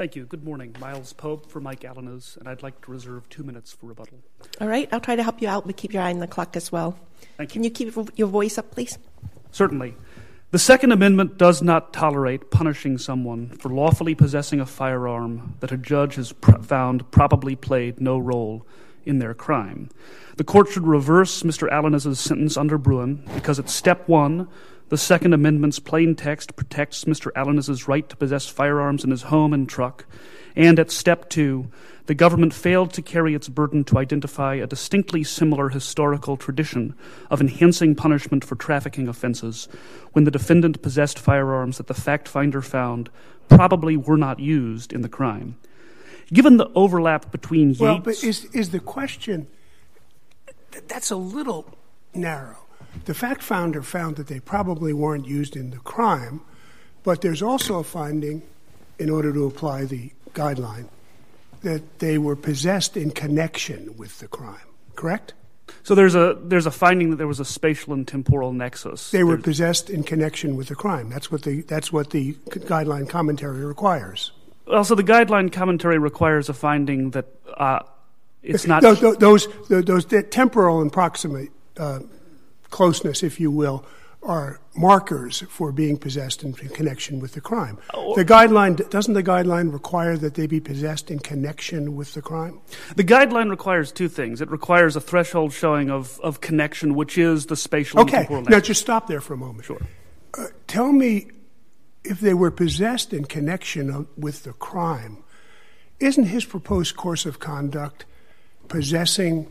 Thank you. Good morning. Miles Pope for Mike Alanis, and I'd like to reserve 2 minutes for rebuttal. All right. I'll try to help you out, but keep your eye on the clock as well. Thank you. Can you keep your voice up, please? Certainly. The Second Amendment does not tolerate punishing someone for lawfully possessing a firearm that a judge has found probably played no role in their crime. The court should reverse Mr. Alanis' sentence under Bruin because at step one, the Second Amendment's plain text protects Mr. Alanis' right to possess firearms in his home and truck, and at step two, the government failed to carry its burden to identify a distinctly similar historical tradition of enhancing punishment for trafficking offenses when the defendant possessed firearms that the fact finder found probably were not used in the crime. Given the overlap between Yates... Well, but is the question... That's a little narrow. The fact finder found that they probably weren't used in the crime, but there's also a finding, in order to apply the guideline, that they were possessed in connection with the crime, correct? So there's a finding that there was a spatial and temporal nexus. They were possessed in connection with the crime. That's what the guideline commentary requires. Also, the guideline commentary requires a finding that it's not... Those temporal and proximate closeness, if you will, are markers for being possessed in connection with the crime. Doesn't the guideline require that they be possessed in connection with the crime? The guideline requires two things. It requires a threshold showing of connection, which is the spatial and temporal nexus. Now just stop there for a moment. Sure. Tell me, if they were possessed in connection with the crime, isn't his proposed course of conduct possessing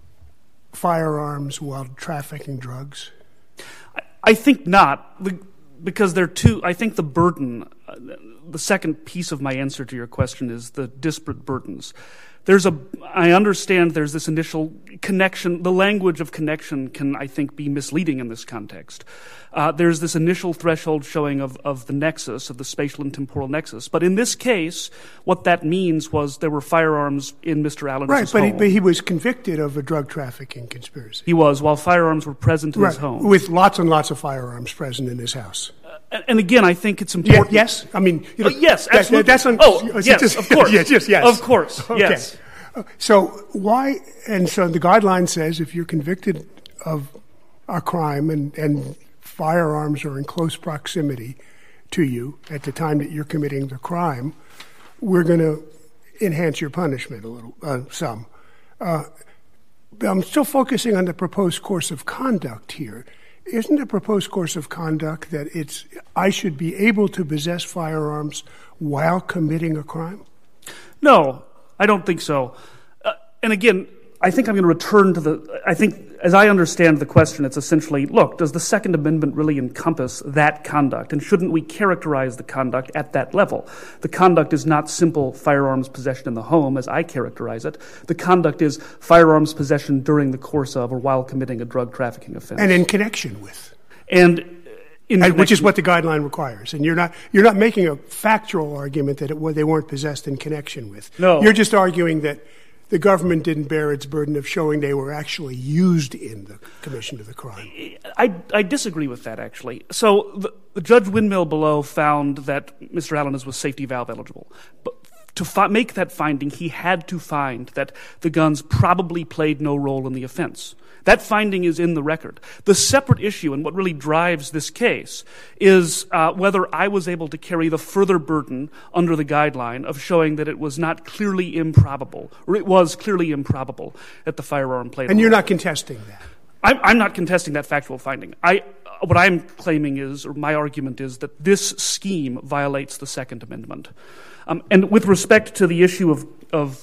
firearms while trafficking drugs? I think not, because there are two. I think the burden, the second piece of my answer to your question is the disparate burdens. I understand there's this initial connection. The language of connection can, I think, be misleading in this context. There's this initial threshold showing of the nexus, of the spatial and temporal nexus. But in this case, what that means was there were firearms in Mr. Alanis' home. Right, but he was convicted of a drug trafficking conspiracy. He was, while firearms were present in his home. With lots and lots of firearms present in his house. And again, I think it's important. Yes? I mean... yes, absolutely. Yes, of course. Yes. Of course, okay. Yes. So why... And so the guideline says if you're convicted of a crime and firearms are in close proximity to you at the time that you're committing the crime, we're going to enhance your punishment a little, some. I'm still focusing on the proposed course of conduct here. Isn't the proposed course of conduct that I should be able to possess firearms while committing a crime? No, I don't think so. And again, I think I'm going to return to I think, as I understand the question, it's essentially, look, does the Second Amendment really encompass that conduct? And shouldn't we characterize the conduct at that level? The conduct is not simple firearms possession in the home, as I characterize it. The conduct is firearms possession during the course of or while committing a drug trafficking offense. And in connection with. Which is what the guideline requires. And you're not making a factual argument that they weren't possessed in connection with. No. You're just arguing that the government didn't bear its burden of showing they were actually used in the commission of the crime. I disagree with that, actually. So the Judge Windmill below found that Mr. Alanis was safety valve eligible. But to make that finding, he had to find that the guns probably played no role in the offense. That finding is in the record. The separate issue, and what really drives this case, is whether I was able to carry the further burden under the guideline of showing that it was not clearly improbable, or it was clearly improbable that the firearm played a role. And you're not contesting that? I'm not contesting that factual finding. What I'm claiming is, or my argument is, that this scheme violates the Second Amendment. And with respect to the issue of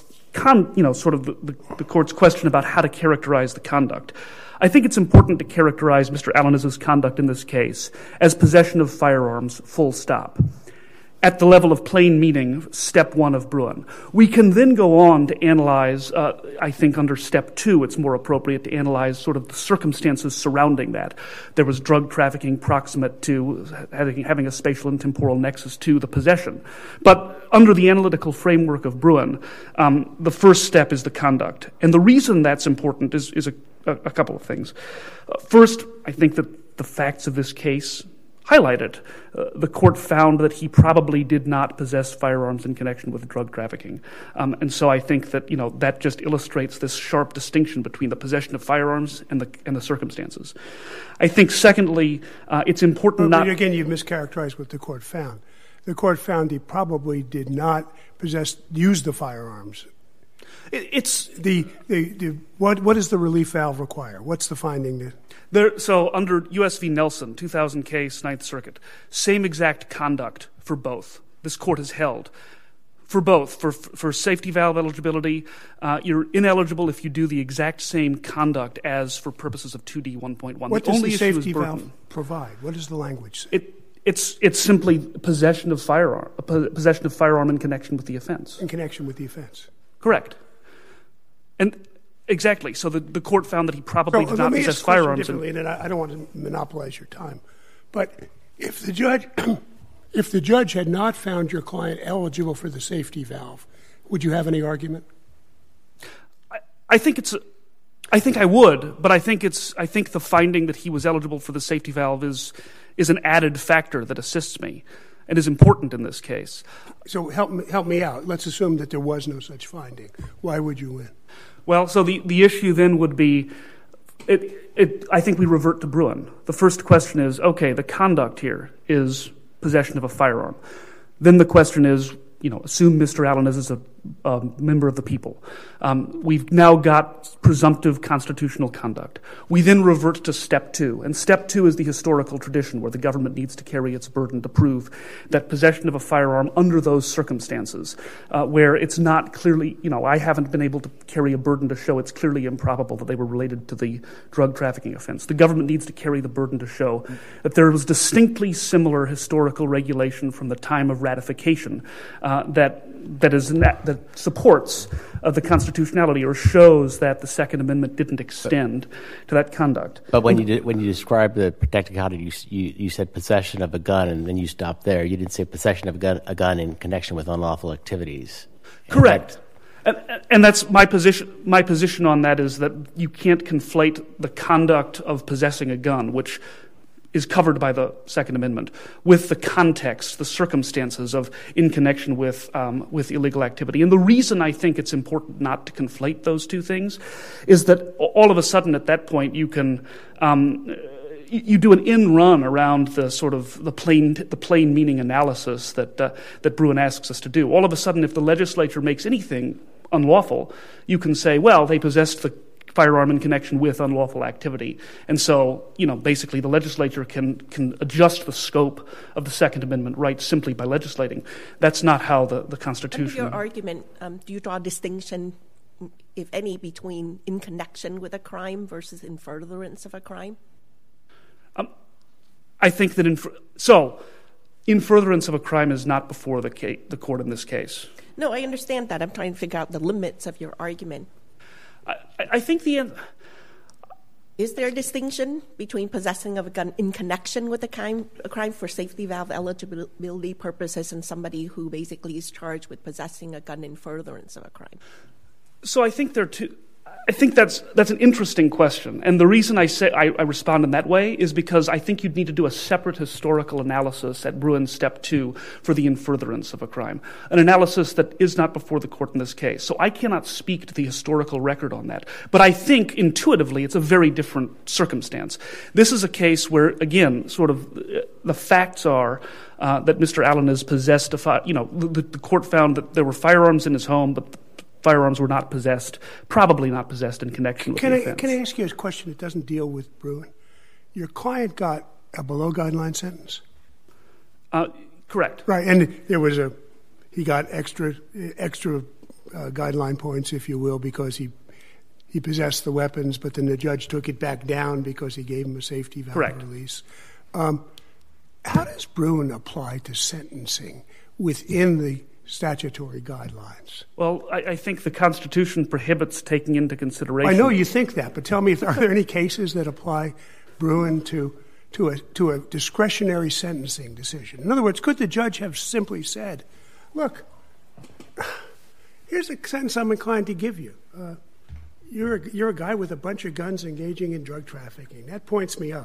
the court's question about how to characterize the conduct, I think it's important to characterize Mr. Alanis' conduct in this case as possession of firearms, full stop. At the level of plain meaning, step one of Bruin. We can then go on to analyze, I think under step two, it's more appropriate to analyze sort of the circumstances surrounding that. There was drug trafficking proximate to having a spatial and temporal nexus to the possession. But under the analytical framework of Bruin, the first step is the conduct. And the reason that's important is a couple of things. First, I think that the facts of this case highlighted, the court found that he probably did not possess firearms in connection with drug trafficking. And so I think that, that just illustrates this sharp distinction between the possession of firearms and the circumstances. I think, secondly, it's important not... Again, you've mischaracterized what the court found. The court found he probably did not use the firearms. It's... What does the relief valve require? What's the finding there? So under U.S. v. Nelson, 2000 case, Ninth Circuit, same exact conduct for both. This court has held. For both, for safety valve eligibility, you're ineligible if you do the exact same conduct as for purposes of 2D1.1. What does the safety valve provide? What does the language say? It's simply possession of firearm in connection with the offense. In connection with the offense. Correct. And exactly. So the court found that he probably did not possess firearms. And I don't want to monopolize your time, but if the judge had not found your client eligible for the safety valve, would you have any argument? I think I would, but I think the finding that he was eligible for the safety valve is an added factor that assists me and is important in this case. So help me out. Let's assume that there was no such finding. Why would you win? Well, so the issue then would be, I think we revert to Bruin. The first question is, okay, the conduct here is possession of a firearm. Then the question is, assume Mr. Allen is a member of the people. We've now got presumptive constitutional conduct. We then revert to step two. And step two is the historical tradition where the government needs to carry its burden to prove that possession of a firearm under those circumstances, where it's not clearly, I haven't been able to carry a burden to show it's clearly improbable that they were related to the drug trafficking offense. The government needs to carry the burden to show that there was distinctly similar historical regulation from the time of ratification that supports the constitutionality or shows that the Second Amendment didn't extend to that conduct. But when you described the protected conduct, you said possession of a gun, and then you stopped there. You didn't say possession of a gun in connection with unlawful activities. Correct. And that's my position. My position on that is that you can't conflate the conduct of possessing a gun, which is covered by the Second Amendment, with the context, the circumstances of in connection with illegal activity. And the reason I think it's important not to conflate those two things is that all of a sudden at that point you can you do an in-run around the sort of the plain meaning analysis that Bruin asks us to do. All of a sudden, if the legislature makes anything unlawful, you can say, well, they possessed the firearm in connection with unlawful activity. And so, basically the legislature can adjust the scope of the Second Amendment rights simply by legislating. That's not how the Constitution... Under your argument, do you draw a distinction, if any, between in connection with a crime versus in furtherance of a crime? I think that in furtherance of a crime is not before the court in this case. No, I understand that. I'm trying to figure out the limits of your argument. I think Is there a distinction between possessing of a gun in connection with a crime for safety valve eligibility purposes and somebody who basically is charged with possessing a gun in furtherance of a crime? So I think there are two. I think that's an interesting question. And the reason I say I respond in that way is because I think you'd need to do a separate historical analysis at Bruin Step 2 for the in furtherance of a crime, an analysis that is not before the court in this case. So I cannot speak to the historical record on that. But I think intuitively it's a very different circumstance. This is a case where, again, sort of the facts are that Mr. Allen is possessed the court found that there were firearms in his home, but firearms were not possessed, probably not possessed in connection with the offense. Can I ask you a question that doesn't deal with Bruin? Your client got a below-guideline sentence? Correct. Right, and he got extra guideline points, if you will, because he possessed the weapons, but then the judge took it back down because he gave him a safety valve release. How does Bruin apply to sentencing within the statutory guidelines? Well, I think the Constitution prohibits taking into consideration... I know you think that, but tell me, are there any cases that apply Bruin to a discretionary sentencing decision? In other words, could the judge have simply said, look, here's a sentence I'm inclined to give you. You're a guy with a bunch of guns engaging in drug trafficking. That points me up.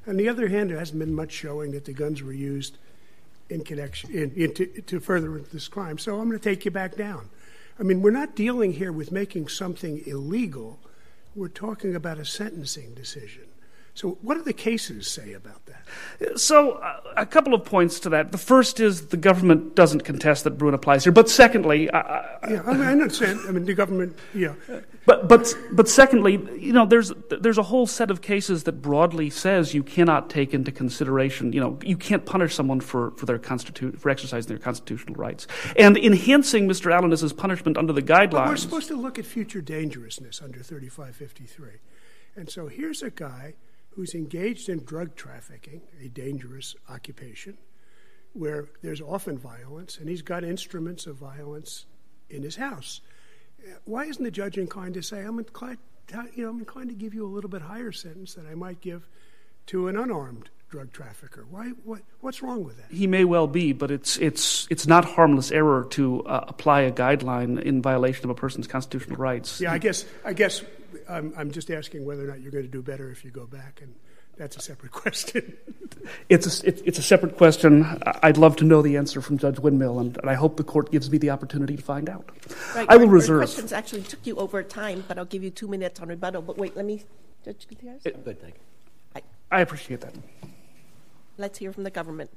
On the other hand, there hasn't been much showing that the guns were used in connection to further this crime. So I'm going to take you back down. I mean, we're not dealing here with making something illegal. We're talking about a sentencing decision. So what do the cases say about that? So a couple of points to that. The first is the government doesn't contest that Bruen applies here. But secondly... I understand. I mean, the government, But secondly, there's a whole set of cases that broadly says you cannot take into consideration, you can't punish someone for exercising their constitutional rights. And enhancing Mr. Alanis's punishment under the guidelines... But we're supposed to look at future dangerousness under 3553. And so here's a guy who's engaged in drug trafficking, a dangerous occupation, where there's often violence, and he's got instruments of violence in his house. Why isn't the judge inclined to say, I'm inclined to give you a little bit higher sentence than I might give to an unarmed drug trafficker? What's wrong with that? He may well be, but it's not harmless error to apply a guideline in violation of a person's constitutional rights. Yeah, I guess I'm just asking whether or not you're going to do better if you go back, and that's a separate question. It's a separate question. I'd love to know the answer from Judge Windmill, and I hope the court gives me the opportunity to find out. Right, I will reserve. Our questions actually took you over time, but I'll give you 2 minutes on rebuttal. But wait, let me, Judge Gutierrez? Good, thank you. I appreciate that. Let's hear from the government.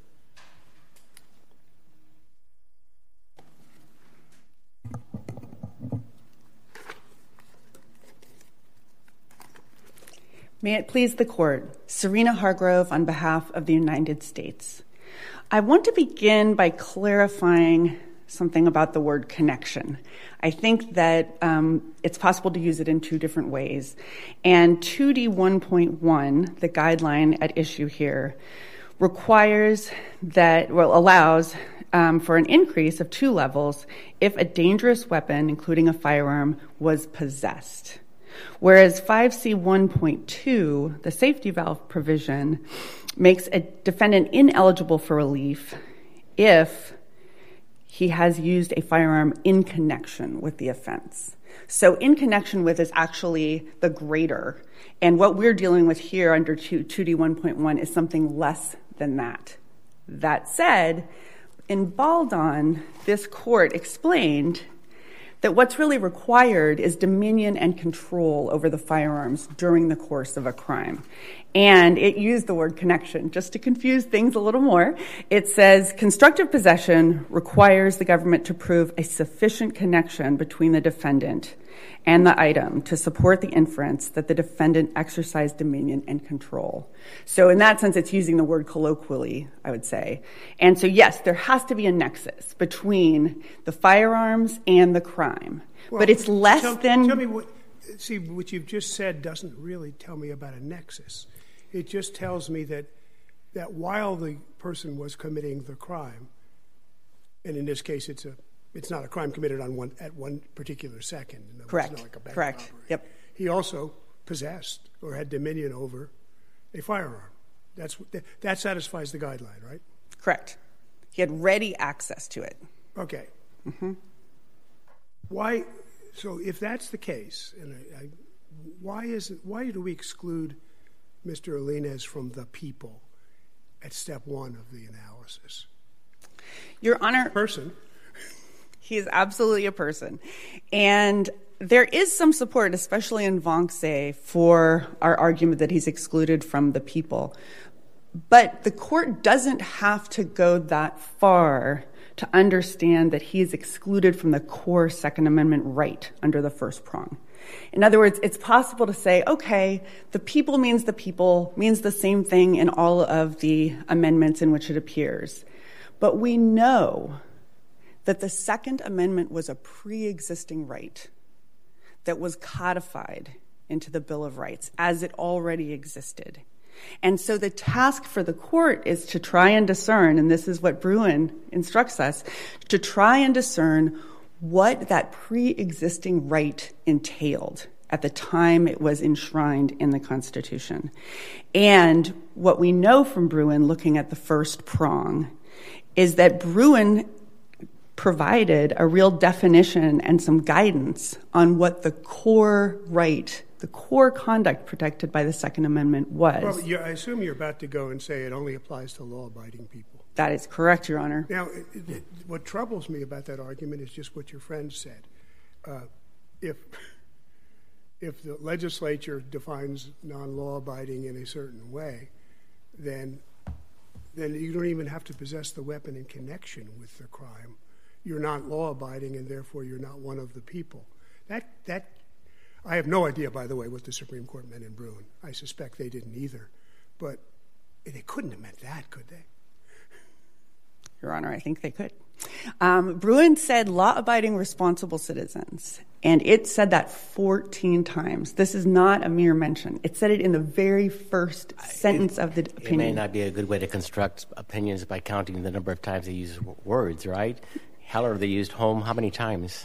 May it please the court, Serena Hargrove on behalf of the United States. I want to begin by clarifying something about the word connection. I think that it's possible to use it in two different ways. And 2D1.1, the guideline at issue here, allows for an increase of 2 levels if a dangerous weapon, including a firearm, was possessed. Whereas 5C1.2, the safety valve provision, makes a defendant ineligible for relief if he has used a firearm in connection with the offense. So in connection with is actually the greater. And what we're dealing with here under 2D1.1 is something less than that. That said, in Baldon, this court explained that what's really required is dominion and control over the firearms during the course of a crime. And it used the word connection. Just to confuse things a little more, it says constructive possession requires the government to prove a sufficient connection between the defendant and the item to support the inference that the defendant exercised dominion and control. So in that sense, it's using the word colloquially, I would say. And so yes, there has to be a nexus between the firearms and the crime. Well, but it's less than... Tell me what you've just said doesn't really tell me about a nexus. It just tells me that while the person was committing the crime, and in this case it's not a crime committed at one particular second. Correct. It's not like a bank Correct. robbery. Yep. He also possessed or had dominion over a firearm. That satisfies the guideline, right? Correct. He had ready access to it. Okay. Mm-hmm. Why? So if that's the case, why do we exclude Mr. Alanis from the people at step 1 of the analysis? Your Honor, person. He is absolutely a person. And there is some support, especially in Vonce, for our argument that he's excluded from the people. But the court doesn't have to go that far to understand that he is excluded from the core Second Amendment right under the first prong. In other words, it's possible to say, okay, the people means the same thing in all of the amendments in which it appears. But we know that the Second Amendment was a pre-existing right that was codified into the Bill of Rights as it already existed. And so the task for the court is to try and discern, and this is what Bruen instructs us, to try and discern what that pre-existing right entailed at the time it was enshrined in the Constitution. And what we know from Bruen, looking at the first prong, is that Bruen provided a real definition and some guidance on what the core right the core conduct protected by the Second Amendment was. Well, I assume you're about to go and say it only applies to law-abiding people. That is correct, Your Honor. Now, what troubles me about that argument is just what your friend said. If the legislature defines non-law-abiding in a certain way, then you don't even have to possess the weapon in connection with the crime. You're not law-abiding, and therefore you're not one of the people. That I have no idea, by the way, what the Supreme Court meant in Bruin. I suspect they didn't either. But they couldn't have meant that, could they? Your Honor, I think they could. Bruin said law-abiding responsible citizens, and it said that 14 times. This is not a mere mention. It said it in the very first sentence of the opinion. It may not be a good way to construct opinions by counting the number of times they use words, right? Heller, they used home how many times?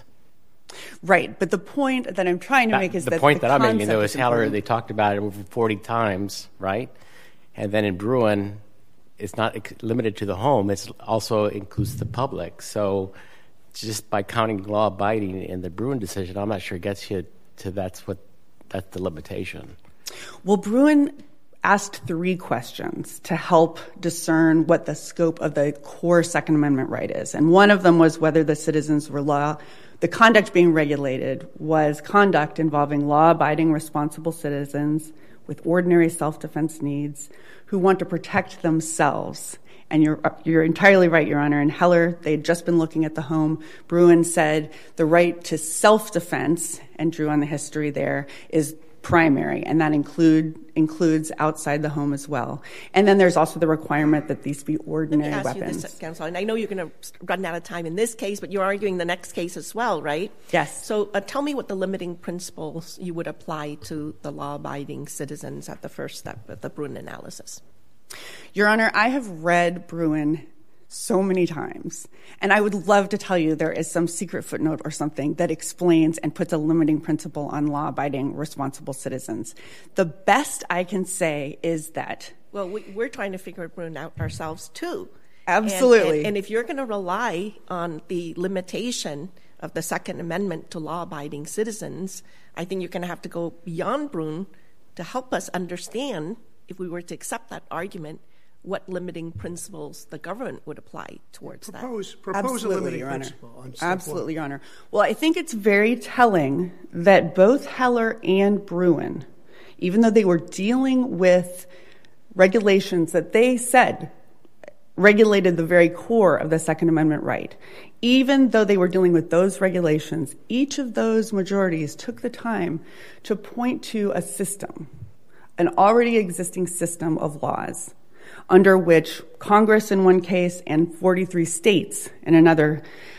Right, but the point that I'm trying to make is that the point that I'm making, though, is is Heller, important. they talked about it over 40 times, right? And then in Bruin, it's not limited to the home. It also includes the public. So just by counting law-abiding in the Bruin decision, I'm not sure it gets you to that's the limitation. Well, Bruin asked 3 questions to help discern what the scope of the core Second Amendment right is. And one of them was whether the citizens were the conduct being regulated was conduct involving law-abiding responsible citizens with ordinary self-defense needs who want to protect themselves. And you're entirely right, Your Honor. In Heller, they had just been looking at the home. Bruin said the right to self-defense, and drew on the history there, is primary, and that includes outside the home as well. And then there's also the requirement that these be ordinary weapons. Let me ask you this, counsel, and I know you're going to run out of time in this case, but you're arguing the next case as well, right? Yes. So tell me what the limiting principles you would apply to the law-abiding citizens at the first step of the Bruin analysis. Your Honor, I have read Bruin so many times, and I would love to tell you there is some secret footnote or something that explains and puts a limiting principle on law-abiding responsible citizens. The best I can say is that... Well, we're trying to figure Bruin out ourselves, too. Absolutely. And if you're going to rely on the limitation of the Second Amendment to law-abiding citizens, I think you're going to have to go beyond Bruin to help us understand, if we were to accept that argument, what limiting principles the government would apply towards that. Propose a limiting principle on step Absolutely, one. Your Honor. Well, I think it's very telling that both Heller and Bruin, even though they were dealing with regulations that they said regulated the very core of the Second Amendment right, even though they were dealing with those regulations, each of those majorities took the time to point to a system, an already existing system of laws, under which Congress in one case and 43 states in another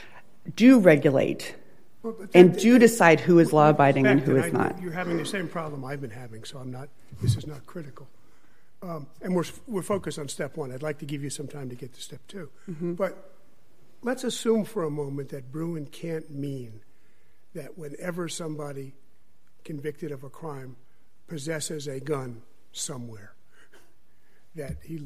do regulate and do decide who is law-abiding and who is not. You're having the same problem I've been having, so this is not critical. And we're focused on step one. I'd like to give you some time to get to step two. Mm-hmm. But let's assume for a moment that Bruin can't mean that whenever somebody convicted of a crime possesses a gun somewhere, that he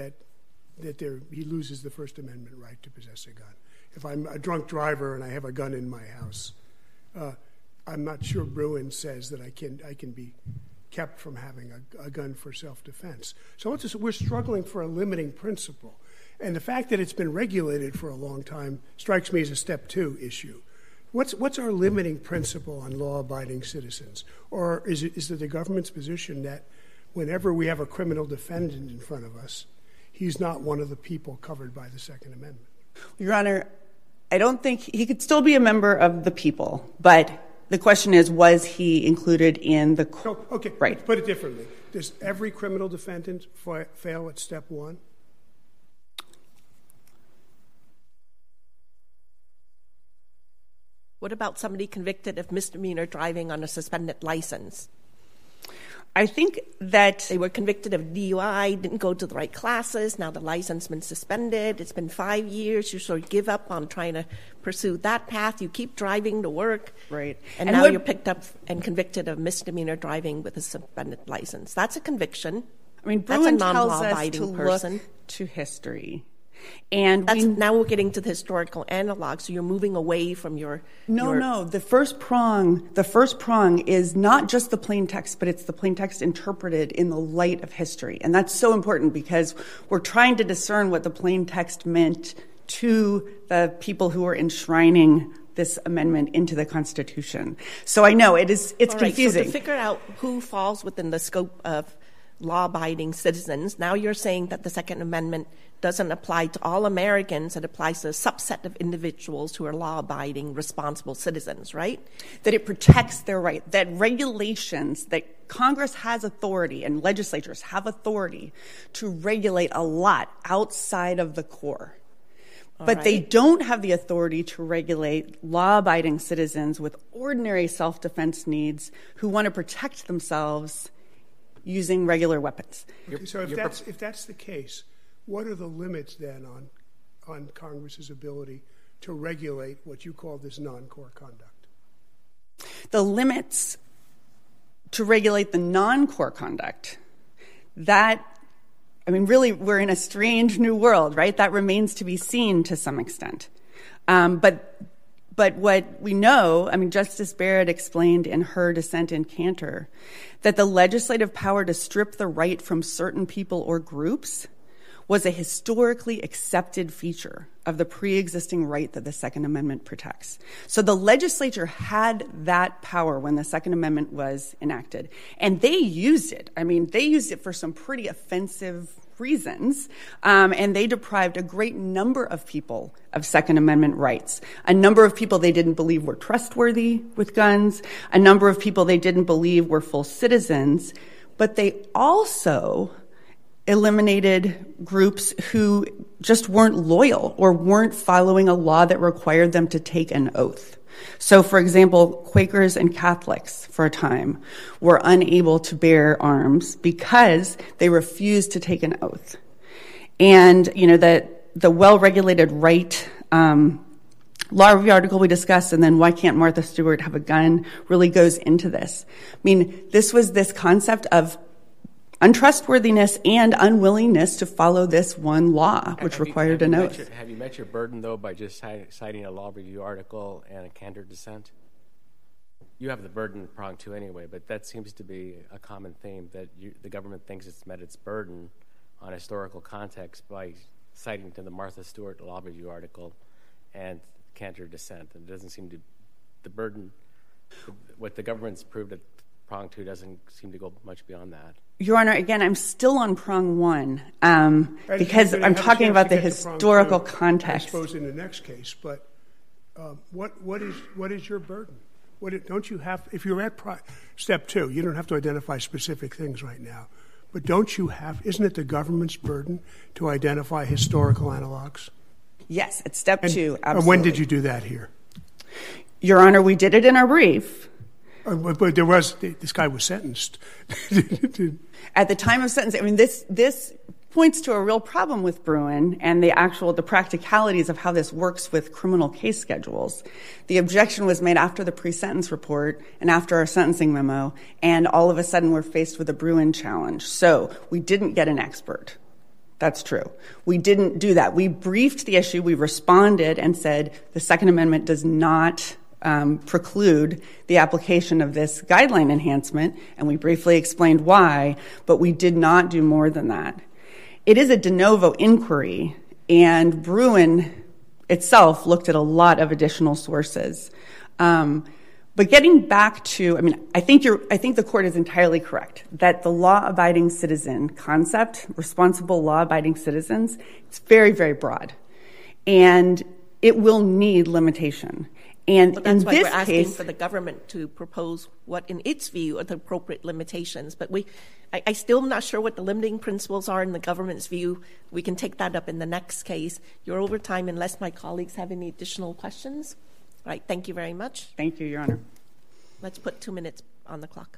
loses the First Amendment right to possess a gun. If I'm a drunk driver and I have a gun in my house, I'm not sure Bruin says that I can be kept from having a gun for self-defense. So we're struggling for a limiting principle. And the fact that it's been regulated for a long time strikes me as a step two issue. What's our limiting principle on law-abiding citizens? Or is it the government's position that whenever we have a criminal defendant in front of us, he's not one of the people covered by the Second Amendment? Your Honor, I don't think he could still be a member of the people, but the question is, was he included in the... Okay, right. Let's put it differently. Does every criminal defendant fail at step one? What about somebody convicted of misdemeanor driving on a suspended license? I think that... They were convicted of DUI, didn't go to the right classes, now the license has been suspended, it's been 5 years, you sort of give up on trying to pursue that path, you keep driving to work, right? And now you're picked up and convicted of misdemeanor driving with a suspended license. That's a conviction. I mean, Bruin tells us to look to history. And now we're getting to the historical analog, so you're moving away from your... No. The first prong is not just the plain text, but it's the plain text interpreted in the light of history. And that's so important because we're trying to discern what the plain text meant to the people who are enshrining this amendment into the Constitution. So I know it's confusing. So to figure out who falls within the scope of law-abiding citizens, now you're saying that the Second Amendment doesn't apply to all Americans, it applies to a subset of individuals who are law-abiding, responsible citizens, right? That it protects their right, that regulations, that Congress has authority and legislatures have authority to regulate a lot outside of the core. But they don't have the authority to regulate law-abiding citizens with ordinary self-defense needs who want to protect themselves using regular weapons. Okay, so if that's the case, what are the limits then on Congress's ability to regulate what you call this non-core conduct? The limits to regulate the non-core conduct, really, we're in a strange new world, right? That remains to be seen to some extent. But what we know, Justice Barrett explained in her dissent in Cantor, that the legislative power to strip the right from certain people or groups was a historically accepted feature of the pre-existing right that the Second Amendment protects. So the legislature had that power when the Second Amendment was enacted, and they used it. They used it for some pretty offensive reasons, and they deprived a great number of people of Second Amendment rights. A number of people they didn't believe were trustworthy with guns, a number of people they didn't believe were full citizens, but they also eliminated groups who just weren't loyal or weren't following a law that required them to take an oath. So, for example, Quakers and Catholics, for a time, were unable to bear arms because they refused to take an oath. And, the well-regulated right law review article we discussed, and then why can't Martha Stewart have a gun, really goes into this. This was this concept of untrustworthiness and unwillingness to follow this one law, which required an oath. Have you met your burden, though, by just citing a law review article and a Cantor dissent? You have the burden of prong 2 anyway, but that seems to be a common theme, that the government thinks it's met its burden on historical context by citing to the Martha Stewart law review article and Cantor dissent. And it doesn't seem to, the burden, what the government's proved at prong 2 doesn't seem to go much beyond that. Your Honor, again, I'm still on prong 1 because I'm talking about the historical context. I suppose in the next case, but what is your burden? Don't you have, if you're at step 2, you don't have to identify specific things right now, but isn't it the government's burden to identify historical analogs? Yes, it's step 2, absolutely. And when did you do that here? Your Honor, we did it in our brief. But this guy was sentenced. At the time of sentencing, this points to a real problem with Bruen and the practicalities of how this works with criminal case schedules. The objection was made after the pre-sentence report and after our sentencing memo, and all of a sudden we're faced with a Bruen challenge. So we didn't get an expert. That's true. We didn't do that. We briefed the issue. We responded and said the Second Amendment does not preclude the application of this guideline enhancement, and we briefly explained why, but we did not do more than that. It is a de novo inquiry, and Bruen itself looked at a lot of additional sources. But getting back to, I think the court is entirely correct that the law-abiding citizen concept, responsible law-abiding citizens, it's very, very broad, and it will need limitation. And but that's in why this we're asking case, for the government to propose what, in its view, are the appropriate limitations. But I still am not sure what the limiting principles are in the government's view. We can take that up in the next case. You're over time unless my colleagues have any additional questions. All right, thank you very much. Thank you, Your Honor. Let's put 2 minutes on the clock.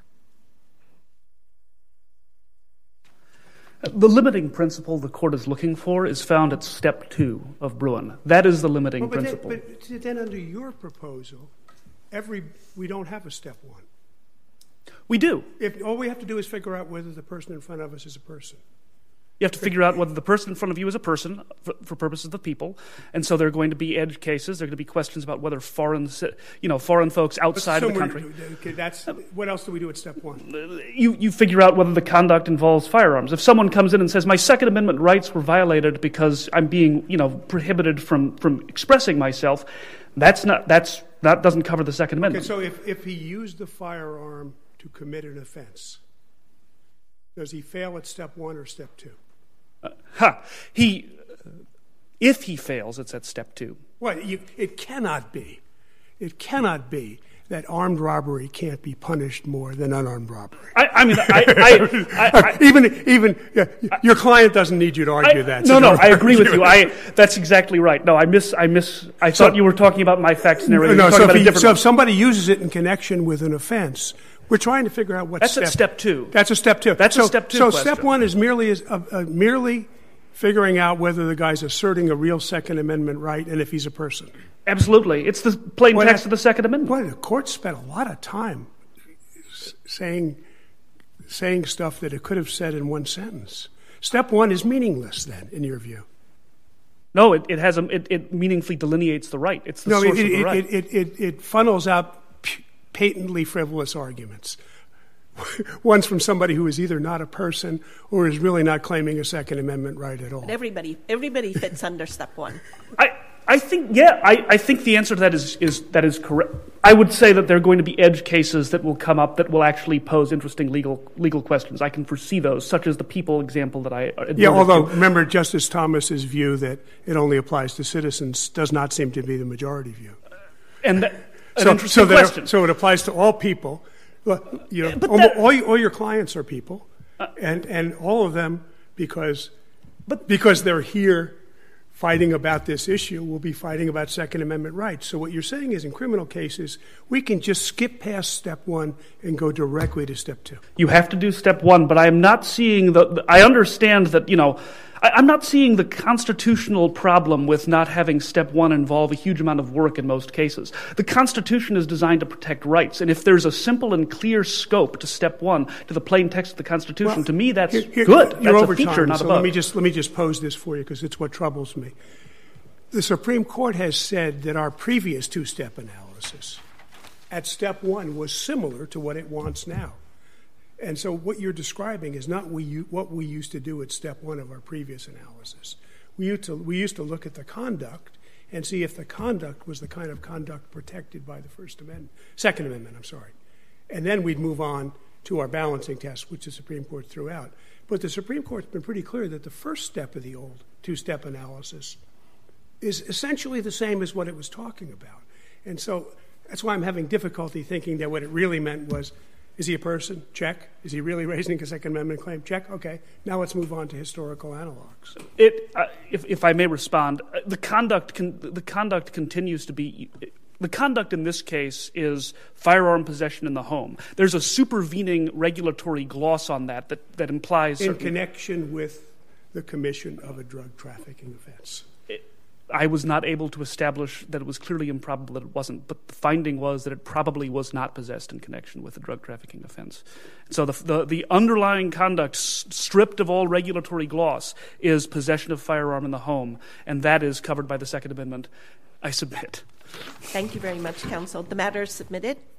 The limiting principle the court is looking for is found at step 2 of Bruen. That is the limiting principle. But then under your proposal, we don't have a step 1. We do. If all we have to do is figure out whether the person in front of us is a person. You have to figure out whether the person in front of you is a person for purposes of the people, and so there are going to be edge cases. There are going to be questions about whether foreign folks outside of the country. Okay, what else do we do at step one? You figure out whether the conduct involves firearms. If someone comes in and says my Second Amendment rights were violated because I'm being prohibited from expressing myself, that doesn't cover the Second Amendment. Okay, so if he used the firearm to commit an offense, does he fail at step one or step two? If he fails, it's at step two. Well, it cannot be. It cannot be that armed robbery can't be punished more than unarmed robbery. Even your client doesn't need you to argue that. No, I agree with you. That's exactly right. No, I thought you were talking about my fact scenario. No, so if somebody uses it in connection with an offense, we're trying to figure out what That's at step two. That's a step two. That's a step two So question. step one is merely figuring out whether the guy's asserting a real Second Amendment right and if he's a person. Absolutely. It's the plain text of the Second Amendment. Boy, the court spent a lot of time saying stuff that it could have said in one sentence. Step one is meaningless then, in your view. No, it meaningfully delineates the right. It's the source of the right. It funnels out patently frivolous arguments. One's from somebody who is either not a person or is really not claiming a Second Amendment right at all. But everybody fits under step one. I think the answer to that is correct. I would say that there are going to be edge cases that will come up that will actually pose interesting legal questions. I can foresee those, such as the people example that I alluded Yeah, although to. remember Justice Thomas's view that it only applies to citizens does not seem to be the majority view. And interesting question. So it applies to all people. All your clients are people, and all of them because they're here fighting about this issue will be fighting about Second Amendment rights. So what you're saying is in criminal cases, we can just skip past step one and go directly to step two. You have to do step one, but I am not seeing I understand that, I'm not seeing the constitutional problem with not having step one involve a huge amount of work in most cases. The Constitution is designed to protect rights, and if there's a simple and clear scope to step one, to the plain text of the Constitution, to me that's good. You're that's over a feature, time, not so a bug. let me just pose this for you because it's what troubles me. The Supreme Court has said that our previous two-step analysis at step one was similar to what it wants now. And so what you're describing is not what we used to do at step one of our previous analysis. We used to look at the conduct and see if the conduct was the kind of conduct protected by the Second Amendment. And then we'd move on to our balancing test, which the Supreme Court threw out. But the Supreme Court's been pretty clear that the first step of the old two-step analysis is essentially the same as what it was talking about. And so that's why I'm having difficulty thinking that what it really meant was, is he a person? Check. Is he really raising a Second Amendment claim? Check. Okay. Now let's move on to historical analogs. If I may respond, the conduct continues to be. The conduct in this case is firearm possession in the home. There's a supervening regulatory gloss on that implies in connection with the commission of a drug trafficking offense. I was not able to establish that it was clearly improbable that it wasn't, but the finding was that it probably was not possessed in connection with a drug trafficking offense. So the underlying conduct, stripped of all regulatory gloss, is possession of firearm in the home, and that is covered by the Second Amendment. I submit. Thank you very much, counsel. The matter is submitted.